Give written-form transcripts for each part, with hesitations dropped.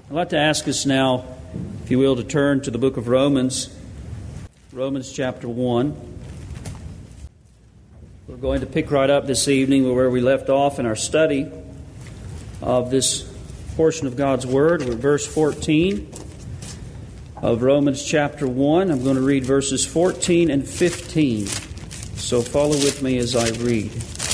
I'd like to ask us now, if you will, to turn to the book of Romans, Romans chapter 1. We're going to pick right up this evening where we left off in our study of this portion of God's Word. We're at verse 14 of Romans chapter 1. I'm going to read verses 14 and 15. So follow with me as I read.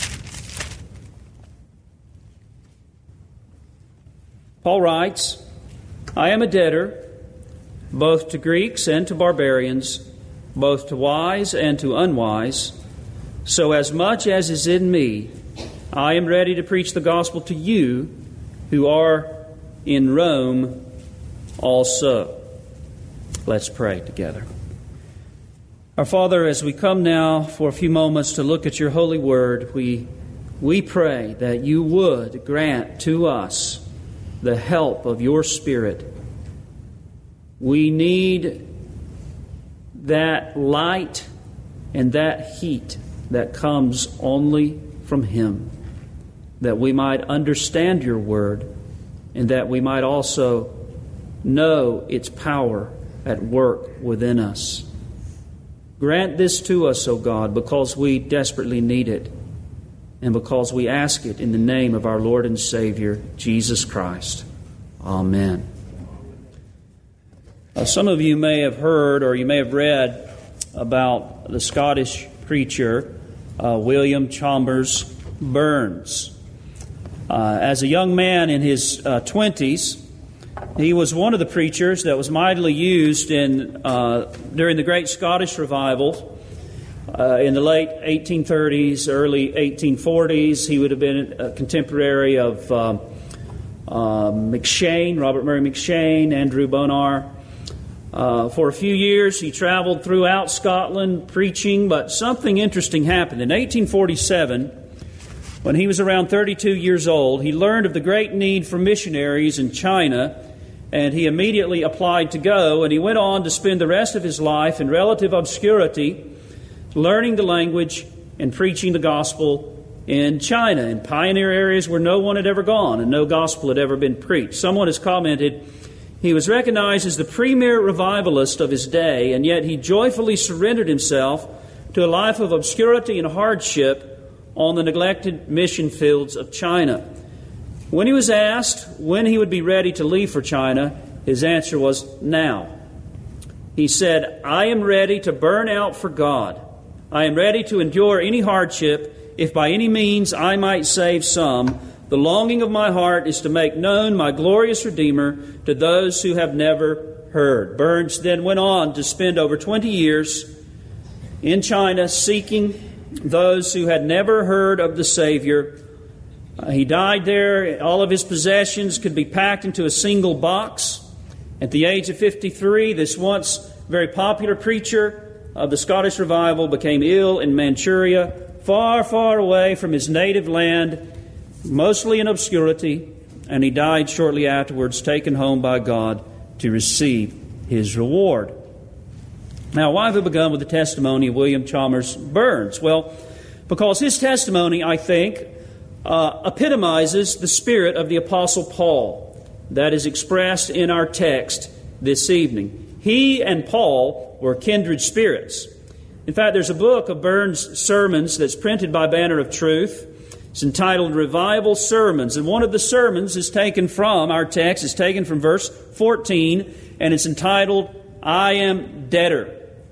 Paul writes, I am a debtor, both to Greeks and to barbarians, both to wise and to unwise. So as much as is in me, I am ready to preach the gospel to you who are in Rome also. Let's pray together. Our Father, as we come now for a few moments to look at your holy word, we pray that you would grant to us the help of your Spirit. We need that light and that heat that comes only from Him, that we might understand your word and that we might also know its power at work within us. Grant this to us, O God, because we desperately need it and because we ask it in the name of our Lord and Savior, Jesus Christ. Amen. Some of you may have heard or you may have read about the Scottish preacher William Chalmers Burns. As a young man in his 20s, he was one of the preachers that was mightily used during the Great Scottish Revival in the late 1830s, early 1840s. He would have been a contemporary of McCheyne, Robert Murray McCheyne, Andrew Bonar. For a few years, he traveled throughout Scotland preaching, but something interesting happened. In 1847, when he was around 32 years old, he learned of the great need for missionaries in China, and he immediately applied to go, and he went on to spend the rest of his life in relative obscurity, learning the language and preaching the gospel in China, in pioneer areas where no one had ever gone and no gospel had ever been preached. Someone has commented, he was recognized as the premier revivalist of his day, and yet he joyfully surrendered himself to a life of obscurity and hardship on the neglected mission fields of China. When he was asked when he would be ready to leave for China, his answer was, now. He said, I am ready to burn out for God. I am ready to endure any hardship, if by any means I might save some. The longing of my heart is to make known my glorious Redeemer to those who have never heard. Burns then went on to spend over 20 years in China seeking those who had never heard of the Savior. He died there. All of his possessions could be packed into a single box. At the age of 53, this once very popular preacher of the Scottish Revival became ill in Manchuria, far, far away from his native land, mostly in obscurity, and he died shortly afterwards, taken home by God to receive his reward. Now, why have we begun with the testimony of William Chalmers Burns? Well, because his testimony, I think, epitomizes the spirit of the Apostle Paul that is expressed in our text this evening. He and Paul were kindred spirits. In fact, there's a book of Burns' sermons that's printed by Banner of Truth. It's entitled Revival Sermons, and one of the sermons is taken from our text, is taken from verse 14, and it's entitled, I am debtor.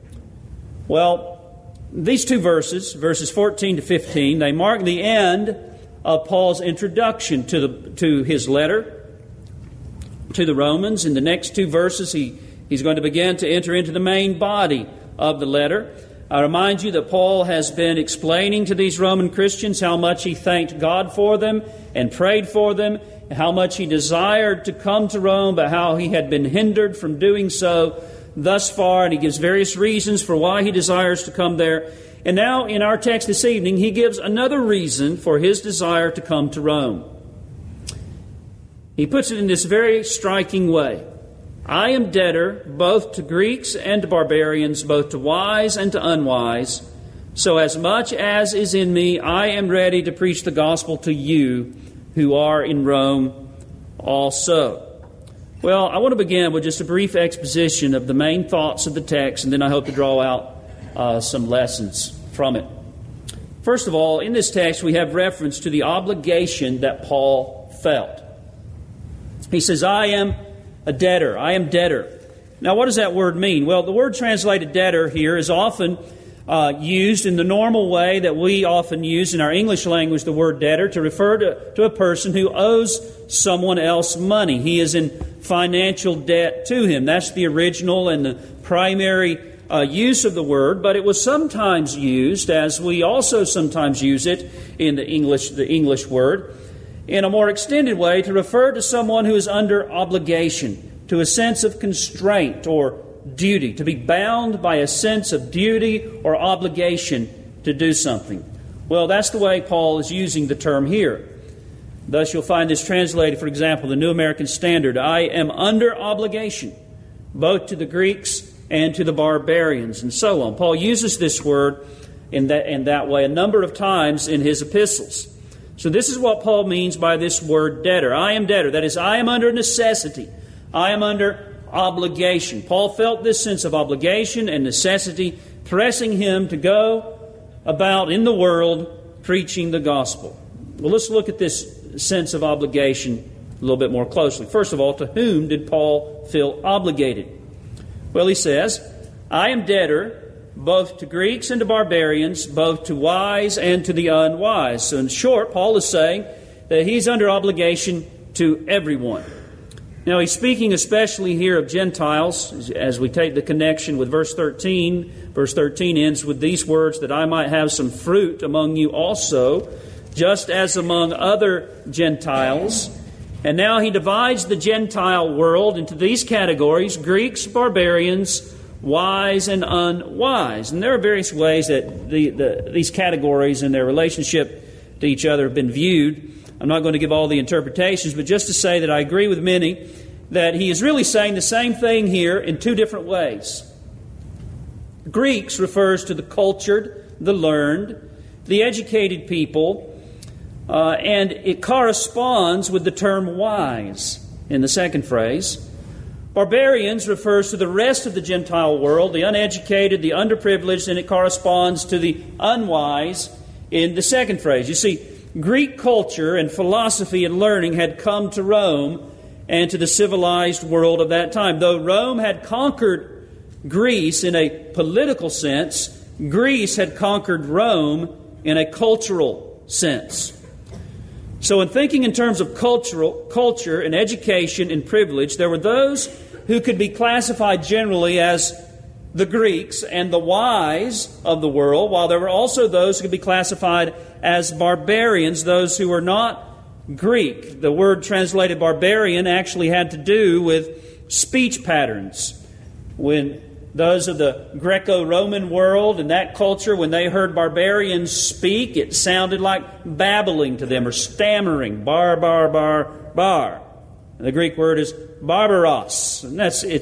Well, these two verses 14 to 15, they mark the end of Paul's introduction to his letter to the Romans. In the next two verses, he's going to begin to enter into the main body of the letter. I remind you that Paul has been explaining to these Roman Christians how much he thanked God for them and prayed for them, and how much he desired to come to Rome, but how he had been hindered from doing so thus far, and he gives various reasons for why he desires to come there. And now in our text this evening, he gives another reason for his desire to come to Rome. He puts it in this very striking way. I am debtor both to Greeks and to barbarians, both to wise and to unwise. So as much as is in me, I am ready to preach the gospel to you who are in Rome also. Well, I want to begin with just a brief exposition of the main thoughts of the text, and then I hope to draw out some lessons from it. First of all, in this text we have reference to the obligation that Paul felt. He says, I am a debtor. I am debtor. Now, what does that word mean? Well, the word translated debtor here is often used in the normal way that we often use in our English language, the word debtor, to refer to a person who owes someone else money. He is in financial debt to him. That's the original and the primary use of the word, but it was sometimes used, as we also sometimes use it in the English word, in a more extended way to refer to someone who is under obligation, to a sense of constraint or duty, to be bound by a sense of duty or obligation to do something. Well, that's the way Paul is using the term here. Thus, you'll find this translated, for example, the New American Standard, I am under obligation, both to the Greeks and to the barbarians, and so on. Paul uses this word in that way a number of times in his epistles. So this is what Paul means by this word debtor. I am debtor. That is, I am under necessity. I am under obligation. Paul felt this sense of obligation and necessity pressing him to go about in the world preaching the gospel. Well, let's look at this sense of obligation a little bit more closely. First of all, to whom did Paul feel obligated? Well, he says, I am debtor both to Greeks and to barbarians, both to wise and to the unwise. So in short, Paul is saying that he's under obligation to everyone. Now, he's speaking especially here of Gentiles, as we take the connection with verse 13. Verse 13 ends with these words, that I might have some fruit among you also, just as among other Gentiles. And now he divides the Gentile world into these categories, Greeks, barbarians, wise and unwise. And there are various ways that these categories and their relationship to each other have been viewed. I'm not going to give all the interpretations, but just to say that I agree with many that he is really saying the same thing here in two different ways. Greeks refers to the cultured, the learned, the educated people, and it corresponds with the term wise in the second phrase. Barbarians refers to the rest of the Gentile world, the uneducated, the underprivileged, and it corresponds to the unwise in the second phrase. You see, Greek culture and philosophy and learning had come to Rome and to the civilized world of that time. Though Rome had conquered Greece in a political sense, Greece had conquered Rome in a cultural sense. So in thinking in terms of culture and education and privilege, there were those who could be classified generally as the Greeks and the wise of the world, while there were also those who could be classified as barbarians, those who were not Greek. The word translated barbarian actually had to do with speech patterns. When those of the Greco-Roman world and that culture, when they heard barbarians speak, it sounded like babbling to them or stammering, bar, bar, bar, bar. And the Greek word is barbaros, and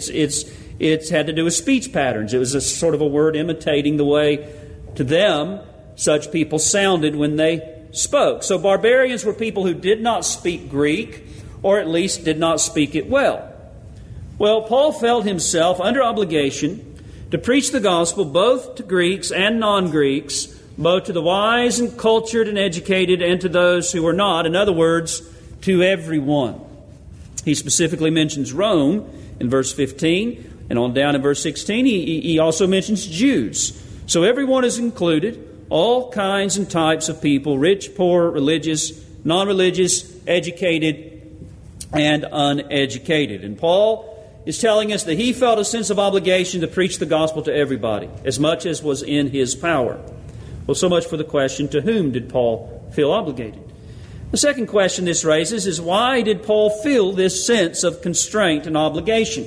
it's had to do with speech patterns. It was a sort of a word imitating the way to them such people sounded when they spoke. So barbarians were people who did not speak Greek, or at least did not speak it well. Well, Paul felt himself under obligation to preach the gospel both to Greeks and non-Greeks, both to the wise and cultured and educated and to those who were not. In other words, to everyone. He specifically mentions Rome in verse 15, and on down in verse 16 he also mentions Jews. So everyone is included, all kinds and types of people, rich, poor, religious, non-religious, educated, and uneducated. And Paul is telling us that he felt a sense of obligation to preach the gospel to everybody, as much as was in his power. Well, so much for the question, to whom did Paul feel obligated? The second question this raises is, why did Paul feel this sense of constraint and obligation?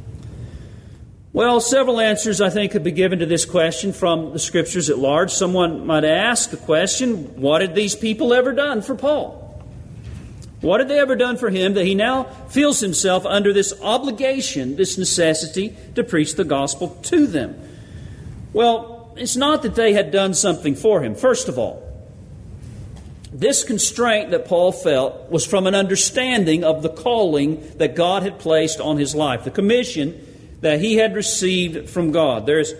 Well, several answers, I think, could be given to this question from the Scriptures at large. Someone might ask the question, what had these people ever done for Paul? What had they ever done for him that he now feels himself under this obligation, this necessity to preach the gospel to them? Well, it's not that they had done something for him. First of all, This constraint that Paul felt was from an understanding of the calling that God had placed on his life, the commission that he had received from God. There's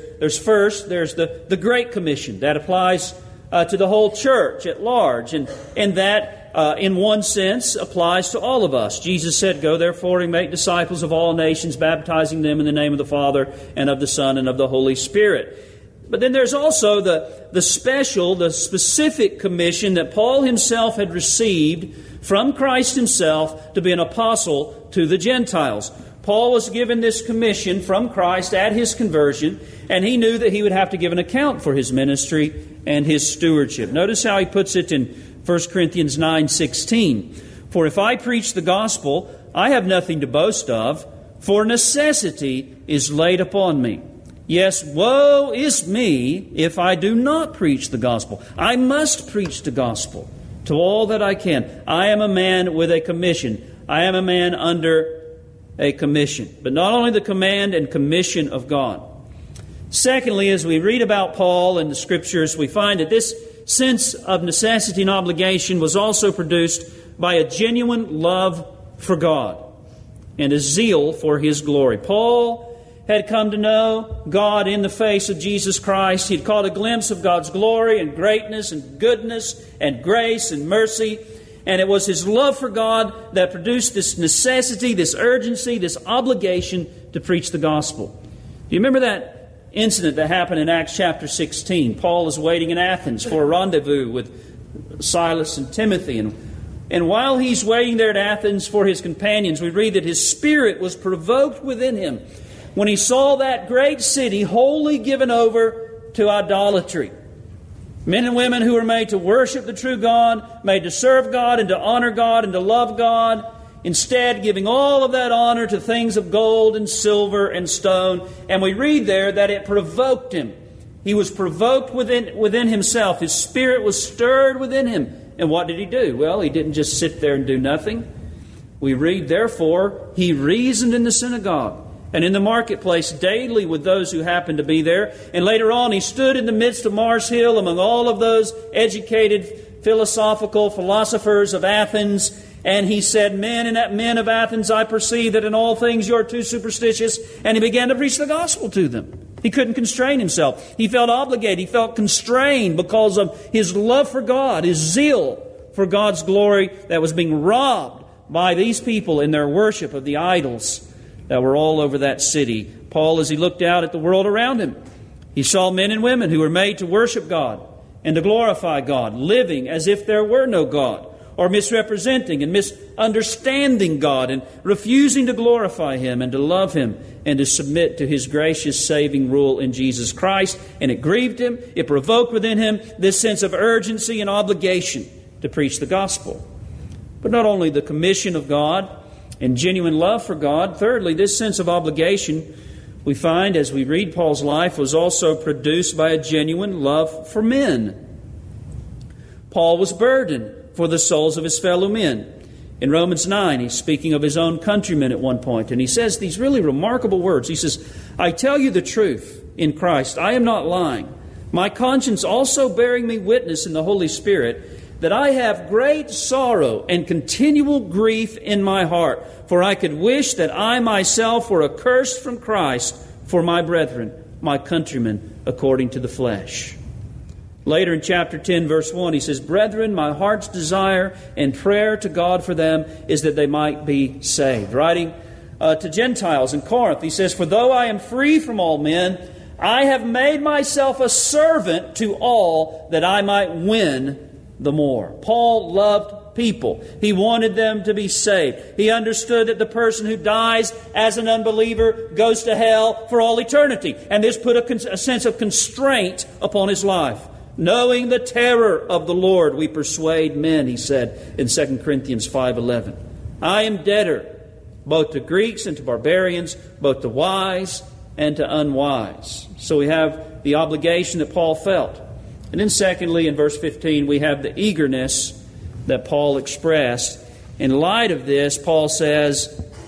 the Great Commission that applies to the whole church at large, and that, in one sense, applies to all of us. Jesus said, "Go therefore and make disciples of all nations, baptizing them in the name of the Father and of the Son and of the Holy Spirit." But then there's also the specific commission that Paul himself had received from Christ himself to be an apostle to the Gentiles. Paul was given this commission from Christ at his conversion, and he knew that he would have to give an account for his ministry and his stewardship. Notice how he puts it in 1 Corinthians 9:16. "For if I preach the gospel, I have nothing to boast of, for necessity is laid upon me. Yes, woe is me if I do not preach the gospel. I must preach the gospel to all that I can. I am a man with a commission. I am a man under a commission." But not only the command and commission of God. Secondly, as we read about Paul in the Scriptures, we find that this sense of necessity and obligation was also produced by a genuine love for God and a zeal for His glory. Paul had come to know God in the face of Jesus Christ. He had caught a glimpse of God's glory and greatness and goodness and grace and mercy. And it was his love for God that produced this necessity, this urgency, this obligation to preach the gospel. Do you remember that incident that happened in Acts chapter 16? Paul is waiting in Athens for a rendezvous with Silas and Timothy. And while he's waiting there at Athens for his companions, we read that his spirit was provoked within him when he saw that great city wholly given over to idolatry. Men and women who were made to worship the true God, made to serve God and to honor God and to love God, instead giving all of that honor to things of gold and silver and stone. And we read there that it provoked him. He was provoked within himself. His spirit was stirred within him. And what did he do? Well, he didn't just sit there and do nothing. We read, therefore, he reasoned in the synagogue and in the marketplace daily with those who happened to be there. And later on, he stood in the midst of Mars Hill among all of those educated philosophical philosophers of Athens. And he said, men of Athens, I perceive that in all things you are too superstitious. And he began to preach the gospel to them. He couldn't constrain himself. He felt obligated. He felt constrained because of his love for God, his zeal for God's glory that was being robbed by these people in their worship of the idols that were all over that city. Paul, as he looked out at the world around him, he saw men and women who were made to worship God and to glorify God, living as if there were no God, or misrepresenting and misunderstanding God and refusing to glorify Him and to love Him and to submit to His gracious saving rule in Jesus Christ. And it grieved him. It provoked within him this sense of urgency and obligation to preach the gospel. But not only the commission of God and genuine love for God, thirdly, this sense of obligation, we find as we read Paul's life, was also produced by a genuine love for men. Paul was burdened for the souls of his fellow men. In Romans 9, he's speaking of his own countrymen at one point, and he says these really remarkable words. He says, "I tell you the truth in Christ, I am not lying. My conscience also bearing me witness in the Holy Spirit, that I have great sorrow and continual grief in my heart. For I could wish that I myself were accursed from Christ for my brethren, my countrymen, according to the flesh." Later in chapter 10, verse 1, he says, "Brethren, my heart's desire and prayer to God for them is that they might be saved." Writing to Gentiles in Corinth, he says, "For though I am free from all men, I have made myself a servant to all that I might win the more." Paul loved people. He wanted them to be saved. He understood that the person who dies as an unbeliever goes to hell for all eternity. And this put a sense of constraint upon his life. "Knowing the terror of the Lord, we persuade men," he said in 2 Corinthians 5:11. "I am debtor both to Greeks and to barbarians, both to wise and to unwise." So we have the obligation that Paul felt. And then secondly, in verse 15, we have the eagerness that Paul expressed. In light of this, Paul says,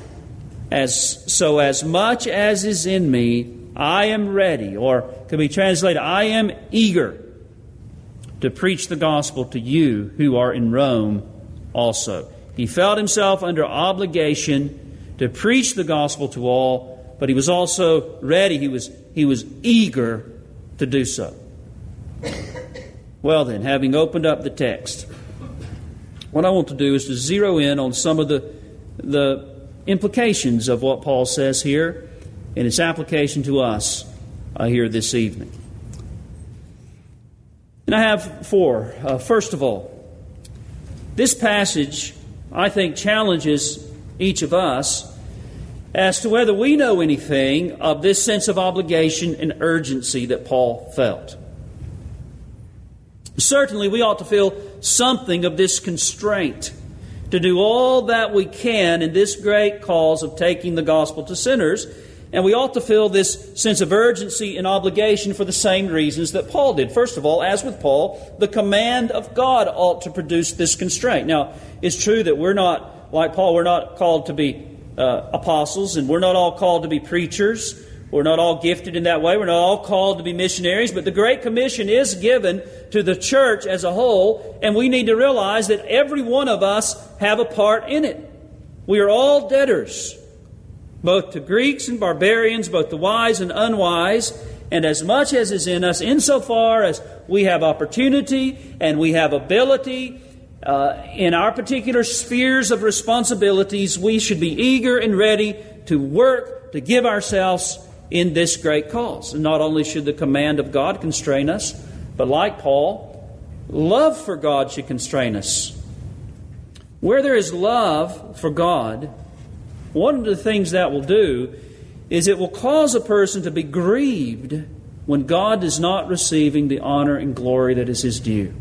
as much as is in me, I am ready," or could be translated, "I am eager to preach the gospel to you who are in Rome also. He felt himself under obligation to preach the gospel to all, but he was also ready. He was eager to do so. Well then, having opened up the text, what I want to do is to zero in on some of the implications of what Paul says here and its application to us here this evening. And I have four. First of all, this passage, I think, challenges each of us as to whether we know anything of this sense of obligation and urgency that Paul felt. Certainly, we ought to feel something of this constraint to do all that we can in this great cause of taking the gospel to sinners. And we ought to feel this sense of urgency and obligation for the same reasons that Paul did. First of all, as with Paul, the command of God ought to produce this constraint. Now, it's true that we're not, like Paul, we're not called to be apostles, and we're not all called to be preachers. We're not all gifted in that way. We're not all called to be missionaries. But the Great Commission is given to the church as a whole, and we need to realize that every one of us have a part in it. We are all debtors, both to Greeks and barbarians, both to wise and unwise, and as much as is in us, insofar as we have opportunity and we have ability in our particular spheres of responsibilities, we should be eager and ready to work, to give ourselves in this great cause. And not only should the command of God constrain us, but like Paul, love for God should constrain us. Where there is love for God, one of the things that will do is it will cause a person to be grieved when God is not receiving the honor and glory that is His due.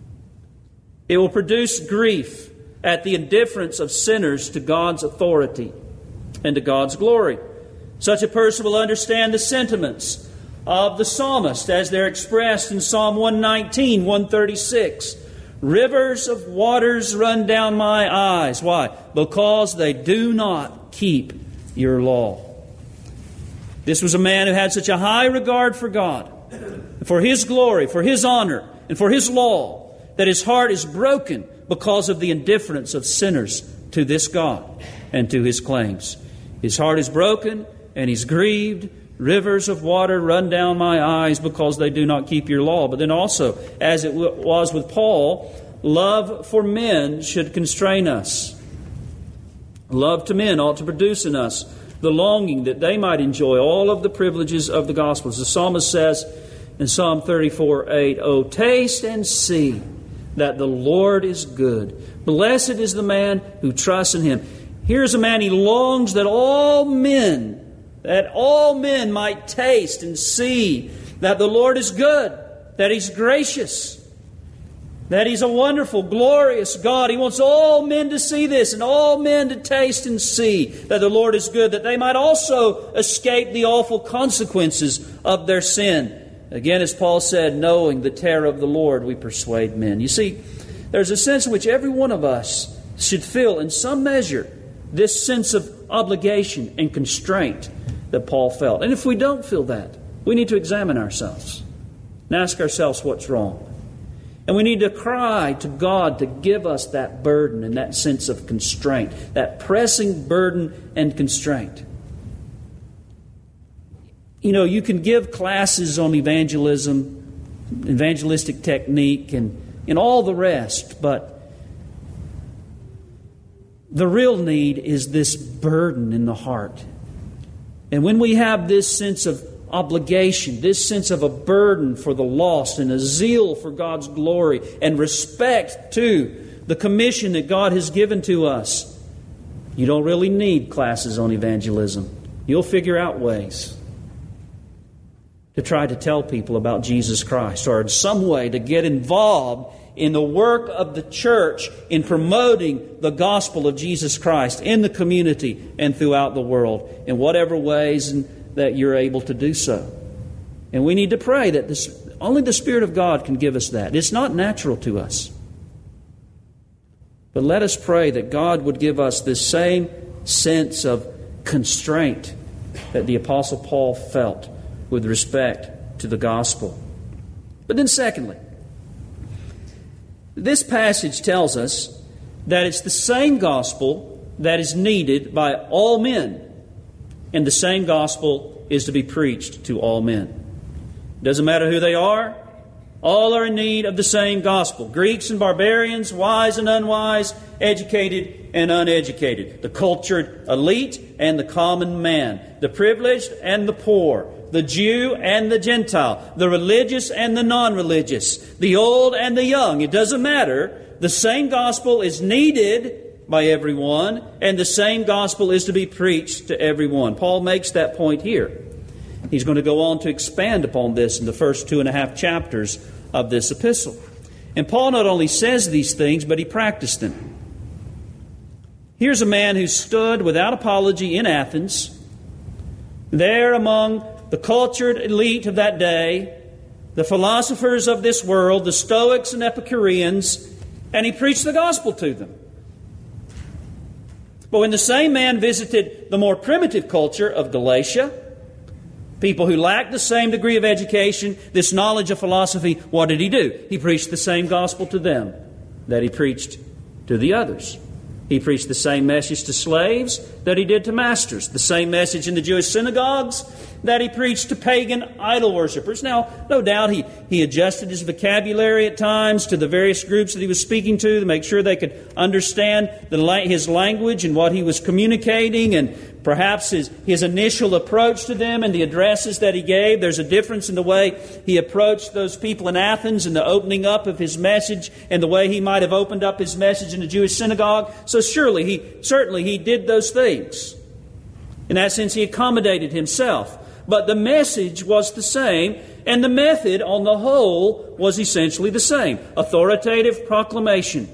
It will produce grief at the indifference of sinners to God's authority and to God's glory. Such a person will understand the sentiments of the psalmist as they're expressed in Psalm 119, 136. Rivers of waters run down my eyes. Why? Because they do not keep your law. This was a man who had such a high regard for God, for His glory, for His honor, and for His law, that his heart is broken because of the indifference of sinners to this God and to His claims. His heart is broken and he's grieved. Rivers of water run down my eyes because they do not keep your law. But then also, as it was with Paul, love for men should constrain us. Love to men ought to produce in us the longing that they might enjoy all of the privileges of the gospel. As the psalmist says in Psalm 34:8, "Oh, taste and see that the Lord is good. Blessed is the man who trusts in Him." Here's a man, he longs that all men might taste and see that the Lord is good, that He's gracious, that He's a wonderful, glorious God. He wants all men to see this and all men to taste and see that the Lord is good, that they might also escape the awful consequences of their sin. Again, as Paul said, knowing the terror of the Lord, we persuade men. You see, there's a sense in which every one of us should feel, in some measure, this sense of obligation and constraint that Paul felt. And if we don't feel that, we need to examine ourselves and ask ourselves what's wrong. And we need to cry to God to give us that burden and that sense of constraint, that pressing burden and constraint. You know, you can give classes on evangelism, evangelistic technique, and all the rest, but the real need is this burden in the heart. And when we have this sense of obligation, this sense of a burden for the lost and a zeal for God's glory and respect to the commission that God has given to us, you don't really need classes on evangelism. You'll figure out ways to try to tell people about Jesus Christ, or in some way to get involved in the work of the church in promoting the gospel of Jesus Christ in the community and throughout the world in whatever ways that you're able to do so. And we need to pray that only the Spirit of God can give us that. It's not natural to us. But let us pray that God would give us this same sense of constraint that the Apostle Paul felt with respect to the gospel. But then secondly, This passage tells us that it's the same gospel that is needed by all men, and the same gospel is to be preached to all men. It doesn't matter who they are. All are in need of the same gospel. Greeks and barbarians, wise and unwise, educated and uneducated, the cultured elite and the common man, the privileged and the poor, the Jew and the Gentile, the religious and the non-religious, the old and the young. It doesn't matter. The same gospel is needed by everyone, and the same gospel is to be preached to everyone. Paul makes that point here. He's going to go on to expand upon this in the first 2.5 chapters of this epistle. And Paul not only says these things, but he practiced them. Here's a man who stood without apology in Athens, there among the cultured elite of that day, the philosophers of this world, the Stoics and Epicureans, and he preached the gospel to them. But when the same man visited the more primitive culture of Galatia, people who lacked the same degree of education, this knowledge of philosophy, what did he do? He preached the same gospel to them that he preached to the others. He preached the same message to slaves that he did to masters, the same message in the Jewish synagogues that he preached to pagan idol worshippers. Now, no doubt he adjusted his vocabulary at times to the various groups that he was speaking to make sure they could understand his language and what he was communicating, and perhaps his initial approach to them and the addresses that he gave. There's a difference in the way he approached those people in Athens and the opening up of his message and the way he might have opened up his message in the Jewish synagogue. So certainly he did those things. In that sense, he accommodated himself. But the message was the same, and the method on the whole was essentially the same. Authoritative proclamation,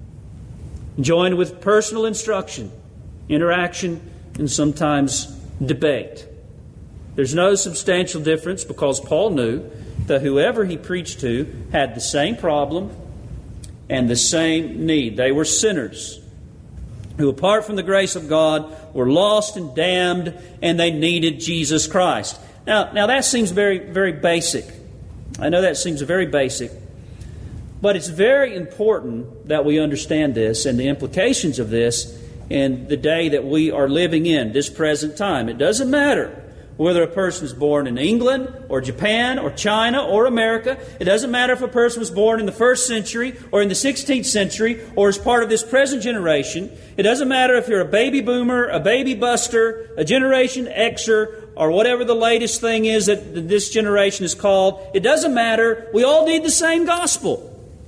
joined with personal instruction, interaction, and sometimes debate. There's no substantial difference because Paul knew that whoever he preached to had the same problem and the same need. They were sinners who, apart from the grace of God, were lost and damned, and they needed Jesus Christ. Now that seems very, very basic. I know that seems very basic, but it's very important that we understand this and the implications of this in the day that we are living in, this present time. It doesn't matter whether a person is born in England or Japan or China or America. It doesn't matter if a person was born in the 1st century or in the 16th century or is part of this present generation. It doesn't matter if you're a baby boomer, a baby buster, a Generation Xer, or whatever the latest thing is that this generation is called. It doesn't matter. We all need the same gospel.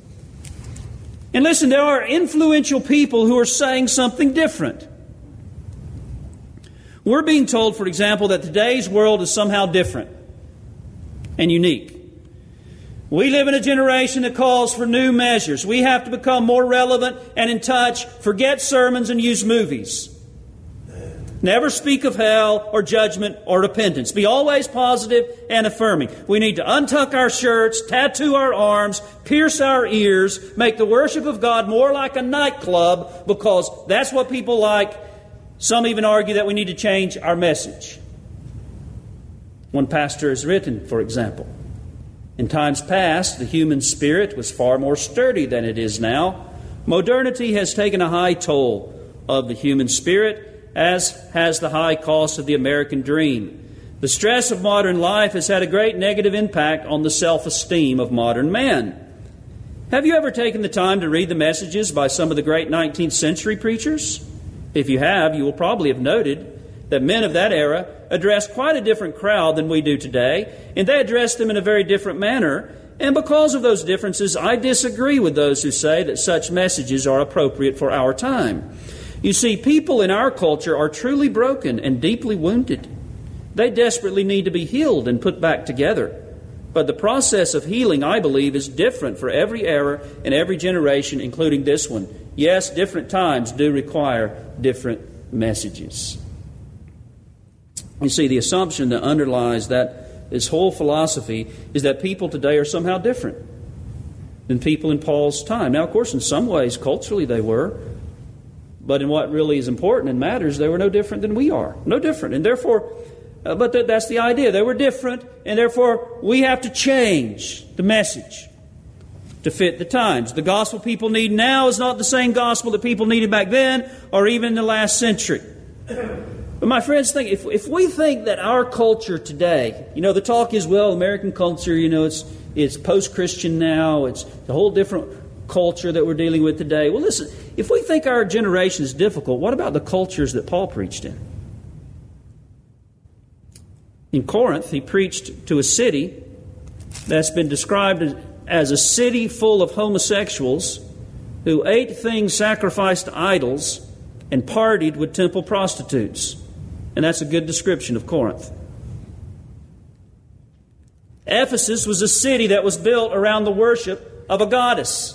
And listen, there are influential people who are saying something different. We're being told, for example, that today's world is somehow different and unique. We live in a generation that calls for new measures. We have to become more relevant and in touch, forget sermons and use movies. Never speak of hell or judgment or repentance. Be always positive and affirming. We need to untuck our shirts, tattoo our arms, pierce our ears, make the worship of God more like a nightclub because that's what people like. Some even argue that we need to change our message. One pastor has written, for example, in times past, the human spirit was far more sturdy than it is now. Modernity has taken a high toll of the human spirit, as has the high cost of the American dream. The stress of modern life has had a great negative impact on the self-esteem of modern man. Have you ever taken the time to read the messages by some of the great 19th century preachers? If you have, you will probably have noted that men of that era addressed quite a different crowd than we do today, and they addressed them in a very different manner. And because of those differences, I disagree with those who say that such messages are appropriate for our time. You see, people in our culture are truly broken and deeply wounded. They desperately need to be healed and put back together. But the process of healing, I believe, is different for every era and every generation, including this one. Yes, different times do require different messages. You see, the assumption that underlies this whole philosophy is that people today are somehow different than people in Paul's time. Now, of course, in some ways, culturally they were. But in what really is important and matters, they were no different than we are. No different. And therefore, that's the idea. They were different, and therefore we have to change the message. to fit the times. The gospel people need now is not the same gospel that people needed back then or even in the last century. But my friends, think if we think that our culture today, the talk is, well, American culture, it's post-Christian now, it's a whole different culture that we're dealing with today. Well, listen, if we think our generation is difficult, what about the cultures that Paul preached in? In Corinth, he preached to a city that's been described as a city full of homosexuals who ate things sacrificed to idols and partied with temple prostitutes. And that's a good description of Corinth. Ephesus was a city that was built around the worship of a goddess.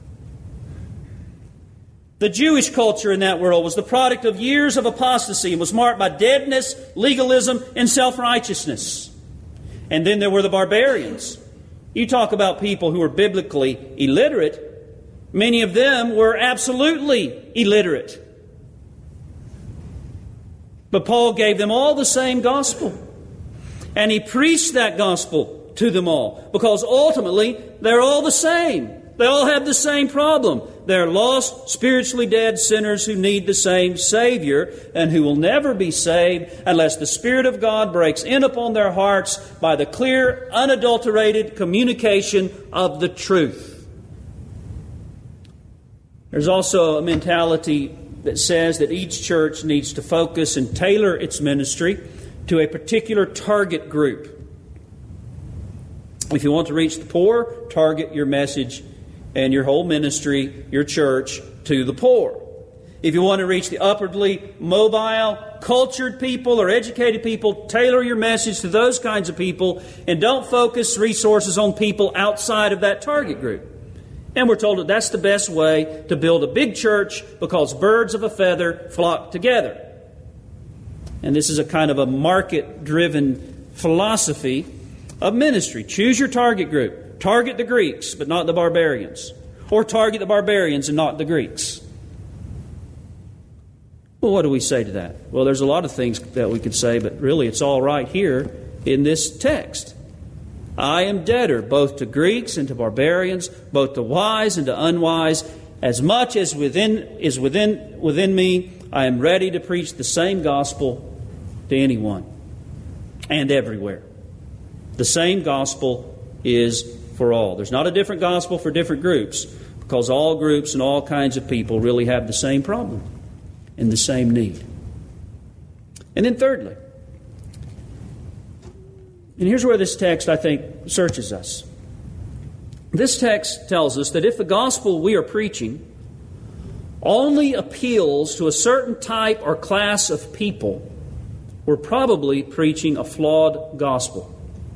The Jewish culture in that world was the product of years of apostasy and was marked by deadness, legalism, and self-righteousness. And then there were the barbarians. You talk about people who were biblically illiterate. Many of them were absolutely illiterate. But Paul gave them all the same gospel. And he preached that gospel to them all. Because ultimately, they're all the same. They all have the same problem. They're lost, spiritually dead sinners who need the same Savior and who will never be saved unless the Spirit of God breaks in upon their hearts by the clear, unadulterated communication of the truth. There's also a mentality that says that each church needs to focus and tailor its ministry to a particular target group. If you want to reach the poor, target your message and your whole ministry, your church, to the poor. If you want to reach the upwardly mobile, cultured people or educated people, tailor your message to those kinds of people and don't focus resources on people outside of that target group. And we're told that that's the best way to build a big church because birds of a feather flock together. And this is a kind of a market-driven philosophy of ministry. Choose your target group. Target the Greeks, but not the barbarians. Or target the barbarians and not the Greeks. Well, what do we say to that? Well, there's a lot of things that we could say, but really it's all right here in this text. I am debtor both to Greeks and to barbarians, both to wise and to unwise. As much as is within me, I am ready to preach the same gospel to anyone and everywhere. The same gospel is for all. There's not a different gospel for different groups because all groups and all kinds of people really have the same problem and the same need. And then thirdly, and here's where this text, I think, searches us. This text tells us that if the gospel we are preaching only appeals to a certain type or class of people, we're probably preaching a flawed gospel.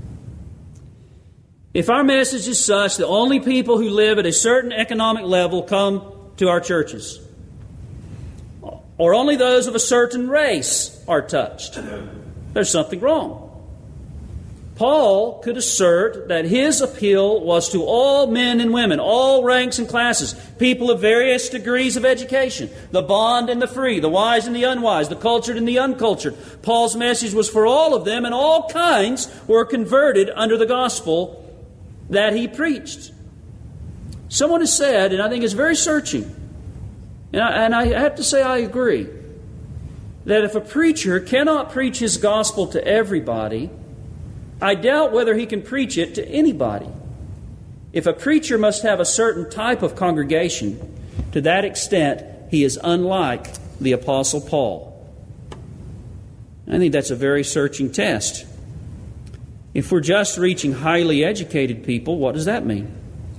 If our message is such that only people who live at a certain economic level come to our churches, or only those of a certain race are touched, there's something wrong. Paul could assert that his appeal was to all men and women, all ranks and classes, people of various degrees of education, the bond and the free, the wise and the unwise, the cultured and the uncultured. Paul's message was for all of them, and all kinds were converted under the gospel that he preached. Someone has said, and I think it's very searching, and I have to say I agree, that if a preacher cannot preach his gospel to everybody, I doubt whether he can preach it to anybody. If a preacher must have a certain type of congregation, to that extent, he is unlike the Apostle Paul. I think that's a very searching test. If we're just reaching highly educated people, what does that mean?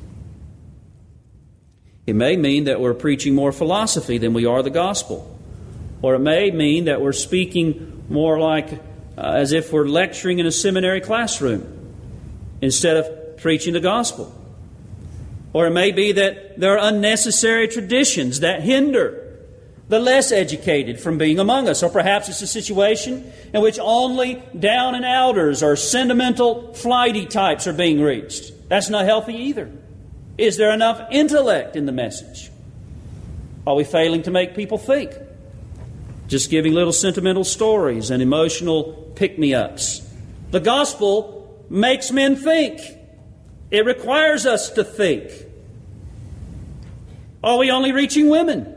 It may mean that we're preaching more philosophy than we are the gospel. Or it may mean that we're speaking more like as if we're lecturing in a seminary classroom instead of preaching the gospel. Or it may be that there are unnecessary traditions that hinder the less educated from being among us. Or perhaps it's a situation in which only down and outers or sentimental, flighty types are being reached. That's not healthy either. Is there enough intellect in the message? Are we failing to make people think? Just giving little sentimental stories and emotional pick-me-ups. The gospel makes men think. It requires us to think. Are we only reaching women?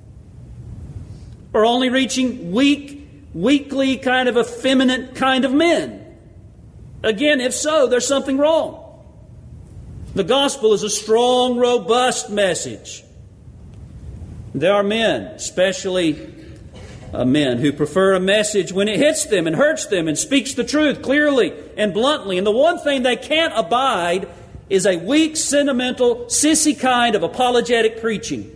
Or only reaching weakly kind of effeminate kind of men? Again, if so, there's something wrong. The gospel is a strong, robust message. There are men, especially men, who prefer a message when it hits them and hurts them and speaks the truth clearly and bluntly. And the one thing they can't abide is a weak, sentimental, sissy kind of apologetic preaching.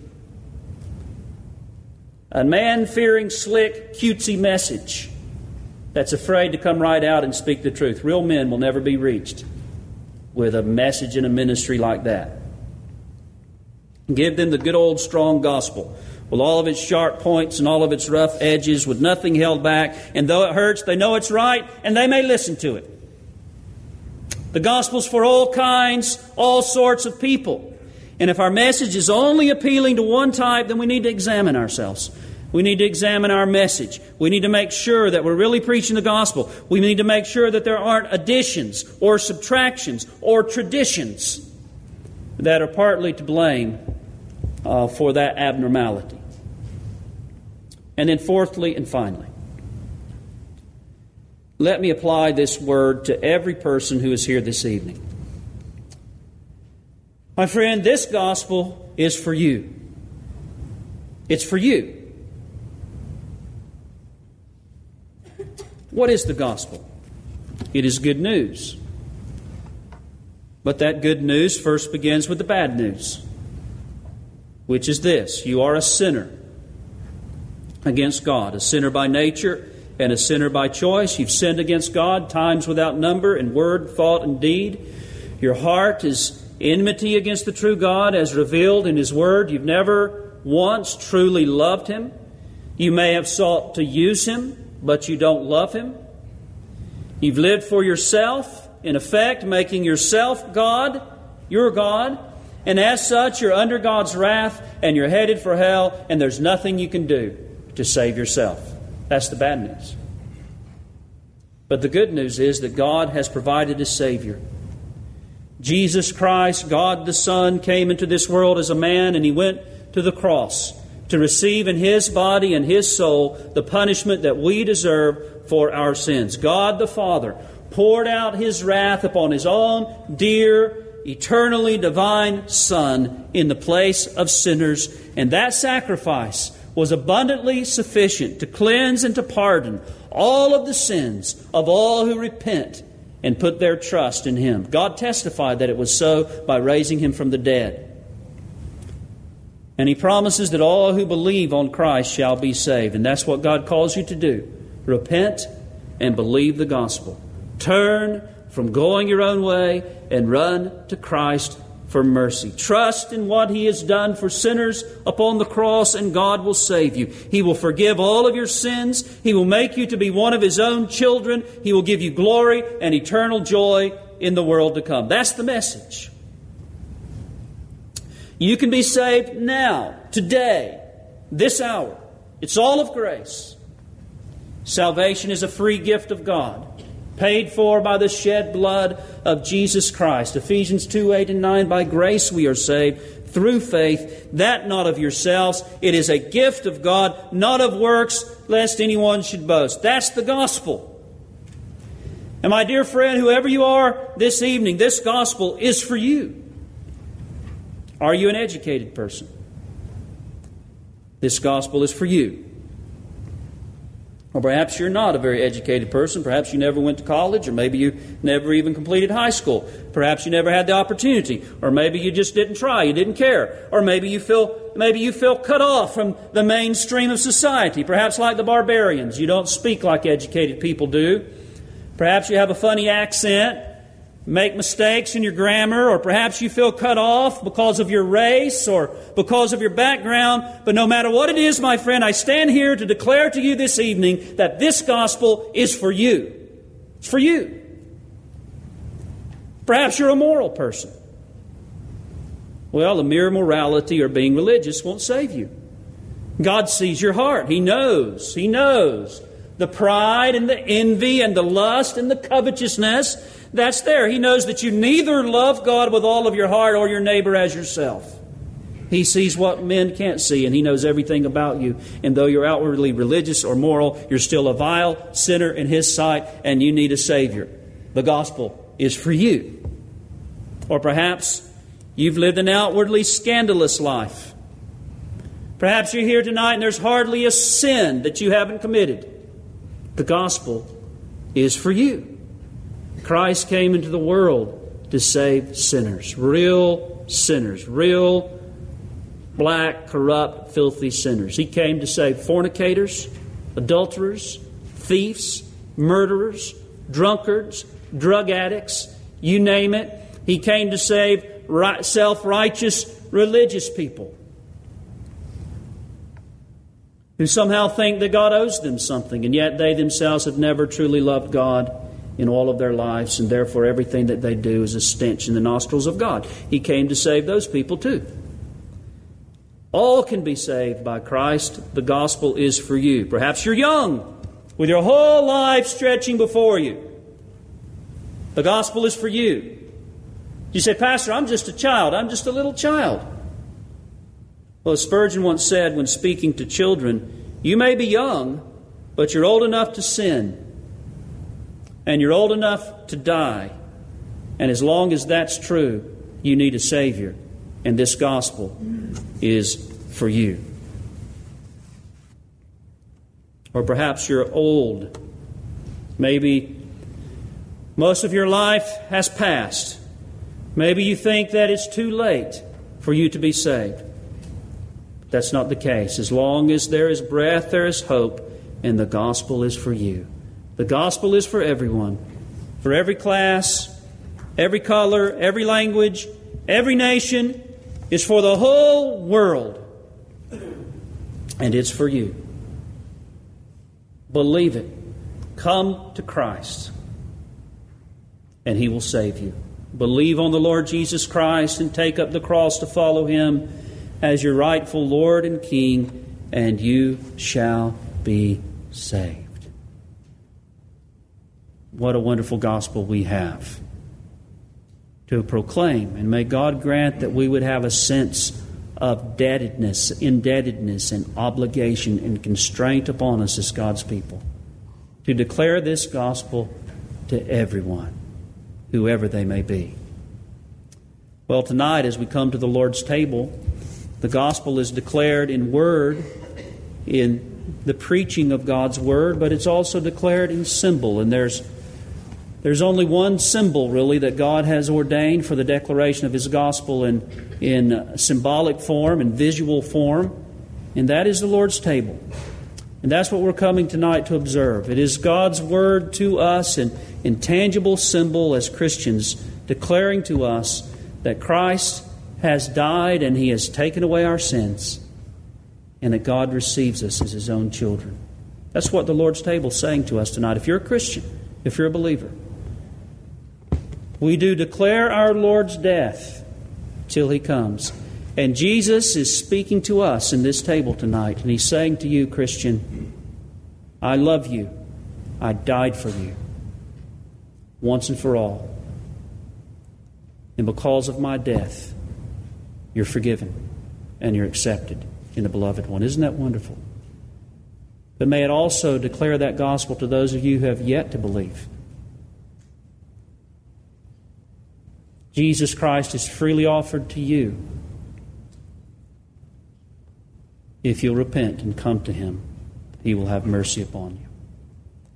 A man-fearing, slick, cutesy message that's afraid to come right out and speak the truth. Real men will never be reached with a message in a ministry like that. Give them the good old strong gospel with all of its sharp points and all of its rough edges, with nothing held back. And though it hurts, they know it's right, and they may listen to it. The gospel's for all kinds, all sorts of people. And if our message is only appealing to one type, then we need to examine ourselves. We need to examine our message. We need to make sure that we're really preaching the gospel. We need to make sure that there aren't additions or subtractions or traditions that are partly to blame for that abnormality. And then fourthly and finally, let me apply this word to every person who is here this evening. My friend, this gospel is for you. It's for you. What is the gospel? It is good news. But that good news first begins with the bad news, which is this: you are a sinner against God, a sinner by nature and a sinner by choice. You've sinned against God times without number in word, thought, and deed. Your heart is enmity against the true God as revealed in His Word. You've never once truly loved Him. You may have sought to use Him, but you don't love Him. You've lived for yourself, in effect, making yourself God, your God, and as such, you're under God's wrath, and you're headed for hell, and there's nothing you can do to save yourself. That's the bad news. But the good news is that God has provided a Savior. Jesus Christ, God the Son, came into this world as a man, and He went to the cross to receive in His body and His soul the punishment that we deserve for our sins. God the Father poured out His wrath upon His own dear, eternally divine Son in the place of sinners, and that sacrifice was abundantly sufficient to cleanse and to pardon all of the sins of all who repent and put their trust in Him. God testified that it was so by raising Him from the dead. And He promises that all who believe on Christ shall be saved. And that's what God calls you to do. Repent and believe the gospel. Turn from going your own way and run to Christ for mercy. Trust in what He has done for sinners upon the cross, and God will save you. He will forgive all of your sins. He will make you to be one of His own children. He will give you glory and eternal joy in the world to come. That's the message. You can be saved now, today, this hour. It's all of grace. Salvation is a free gift of God, paid for by the shed blood of Jesus Christ. Ephesians 2:8 and 9, by grace we are saved through faith, that not of yourselves. It is a gift of God, not of works, lest anyone should boast. That's the gospel. And my dear friend, whoever you are this evening, this gospel is for you. Are you an educated person? This gospel is for you. Or perhaps you're not a very educated person. Perhaps you never went to college, or maybe you never even completed high school. Perhaps you never had the opportunity, or maybe you just didn't try, you didn't care. Or maybe you feel cut off from the mainstream of society. Perhaps like the barbarians, you don't speak like educated people do. Perhaps you have a funny accent, make mistakes in your grammar, or perhaps you feel cut off because of your race or because of your background. But no matter what it is, my friend, I stand here to declare to you this evening that this gospel is for you. It's for you. Perhaps you're a moral person. Well, the mere morality or being religious won't save you. God sees your heart. He knows. He knows the pride and the envy and the lust and the covetousness that's there. He knows that you neither love God with all of your heart or your neighbor as yourself. He sees what men can't see, and He knows everything about you. And though you're outwardly religious or moral, you're still a vile sinner in His sight, and you need a Savior. The gospel is for you. Or perhaps you've lived an outwardly scandalous life. Perhaps you're here tonight and there's hardly a sin that you haven't committed. The gospel is for you. Christ came into the world to save sinners, real black, corrupt, filthy sinners. He came to save fornicators, adulterers, thieves, murderers, drunkards, drug addicts, you name it. He came to save self-righteous religious people who somehow think that God owes them something, and yet they themselves have never truly loved God in all of their lives, and therefore everything that they do is a stench in the nostrils of God. He came to save those people too. All can be saved by Christ. The gospel is for you. Perhaps you're young, with your whole life stretching before you. The gospel is for you. You say, Pastor, I'm just a child. I'm just a little child. Well, as Spurgeon once said when speaking to children, you may be young, but you're old enough to sin. And you're old enough to die. And as long as that's true, you need a Savior. And this gospel is for you. Or perhaps you're old. Maybe most of your life has passed. Maybe you think that it's too late for you to be saved. That's not the case. As long as there is breath, there is hope, and the gospel is for you. The gospel is for everyone, for every class, every color, every language, every nation. It's for the whole world, and it's for you. Believe it. Come to Christ, and He will save you. Believe on the Lord Jesus Christ and take up the cross to follow Him as your rightful Lord and King, and you shall be saved. What a wonderful gospel we have to proclaim. And may God grant that we would have a sense of indebtedness and obligation and constraint upon us as God's people to declare this gospel to everyone, whoever they may be. Well, tonight as we come to the Lord's table, the gospel is declared in word, in the preaching of God's word, but it's also declared in symbol. And there's only one symbol, really, that God has ordained for the declaration of His gospel in symbolic form and visual form, and that is the Lord's table. And that's what we're coming tonight to observe. It is God's word to us, an intangible symbol as Christians, declaring to us that Christ has died and He has taken away our sins, and that God receives us as His own children. That's what the Lord's table is saying to us tonight. If you're a Christian, if you're a believer, we do declare our Lord's death till He comes. And Jesus is speaking to us in this table tonight, and He's saying to you, Christian, I love you. I died for you once and for all. And because of my death, you're forgiven and you're accepted in the Beloved One. Isn't that wonderful? But may it also declare that gospel to those of you who have yet to believe. Jesus Christ is freely offered to you if you'll repent and come to Him. He will have mercy upon you.